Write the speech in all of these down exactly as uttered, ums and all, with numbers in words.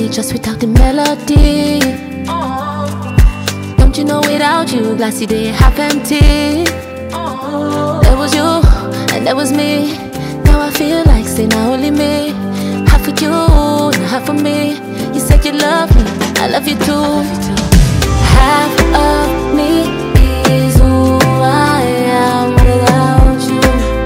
me just without the melody. Don't you know without you, glassy day half empty. There was you, and there was me. Now I feel like saying not only me. Half for you, and half for me. You said you love me, I love you too. Half of me is who I am without you.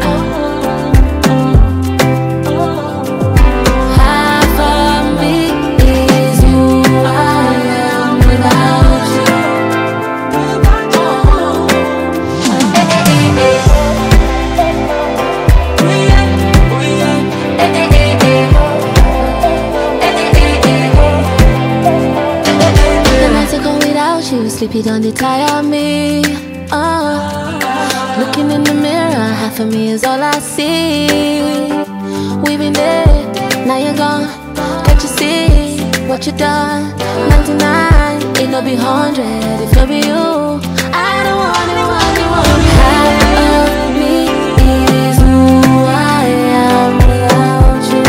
Half of me is who I am without you. You sleepy don't tire me. Uh, looking in the mirror, half of me is all I see. We've been there, now you're gone. Can't you see what you done? ninety-nine, ain't no be hundred. If no be you, I don't want anyone, anyone. Half of me is who I am without you.